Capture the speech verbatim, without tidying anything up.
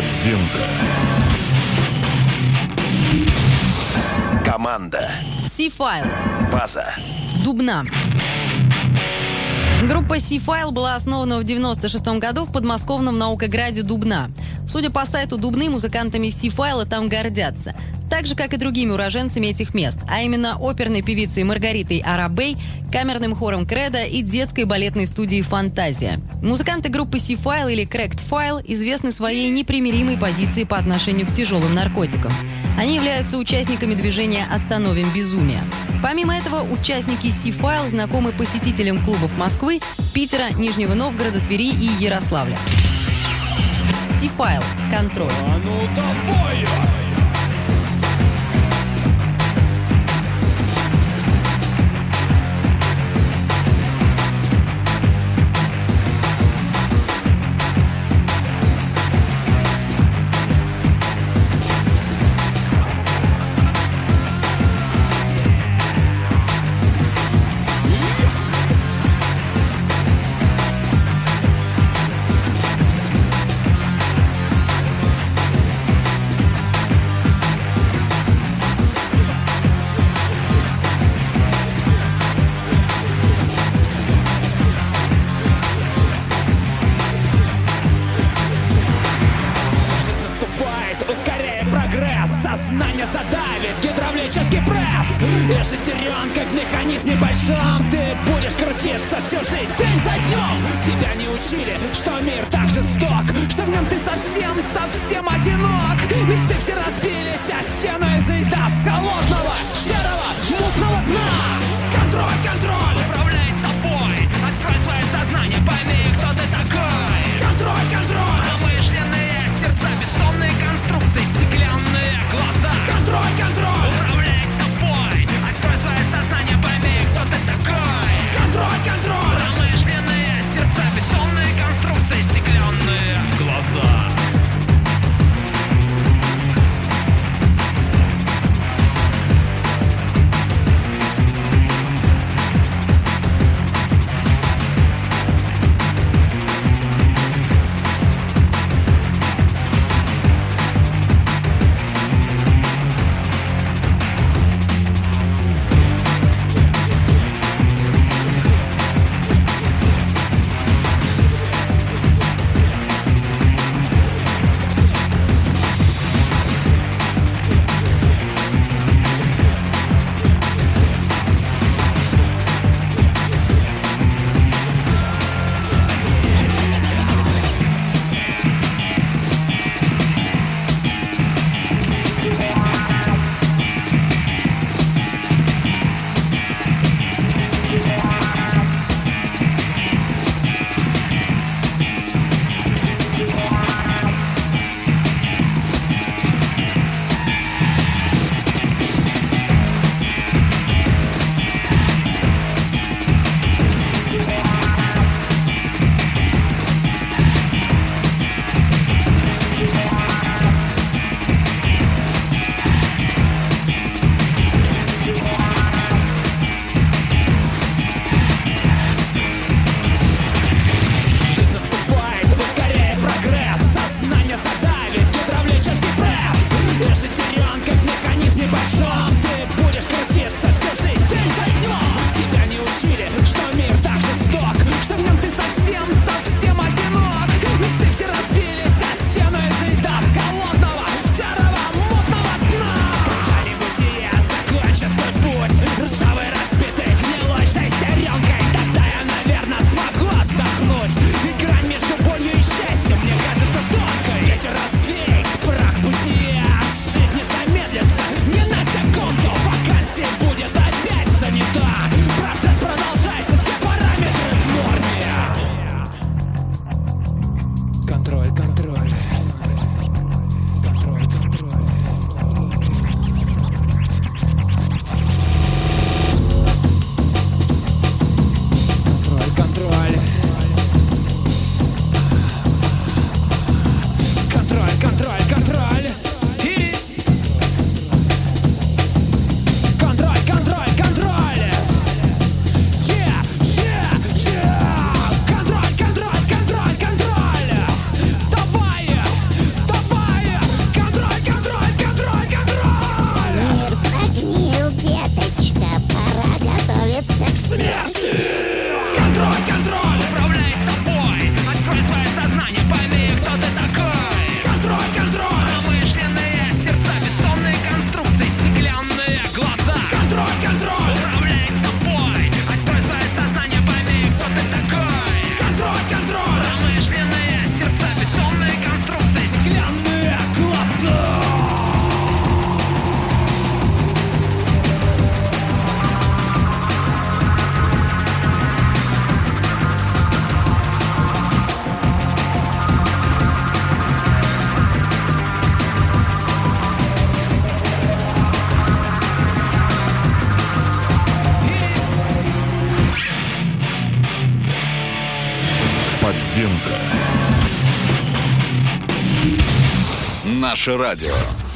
Зинда. Команда. Си-файл. База. Дубна. Группа Си-файл была основана в девяносто шестом году в подмосковном наукограде Дубна. Судя по сайту Дубны, музыкантами Си-файла там гордятся. Так же, как и другими уроженцами этих мест, а именно оперной певицей Маргаритой Арабей, камерным хором Кредо и детской балетной студией «Фантазия». Музыканты группы Си-файл или Cracked File известны своей непримиримой позицией по отношению к тяжелым наркотикам. Они являются участниками движения «Остановим безумие». Помимо этого, участники Си-файл знакомы посетителям клубов Москвы, Питера, Нижнего Новгорода, Твери и Ярославля. Си-файл. Контроль. А ну давай! Сознание задавит гидравлический пресс, и шестеренкой в механизме большом ты будешь крутиться всю жизнь день за днем. Тебя не учили, что мир так жесток, что в нем ты совсем, совсем одинок. Мечты все разбились о стену из льда с холодного, серого, мутного дна. Контроль, контроль, управляй собой, открой твое сознание, пойми, кто ты такой. Контроль, контроль, промышленные сердца, бетонные конструкции, стеклянные глаза. Контроль, контроль, управляй собой, открой свое сознание, пойми, кто ты такой. Контроль, контроль, промышленные сердца, бетонные конструкции, стеклянные глаза. Наше радио.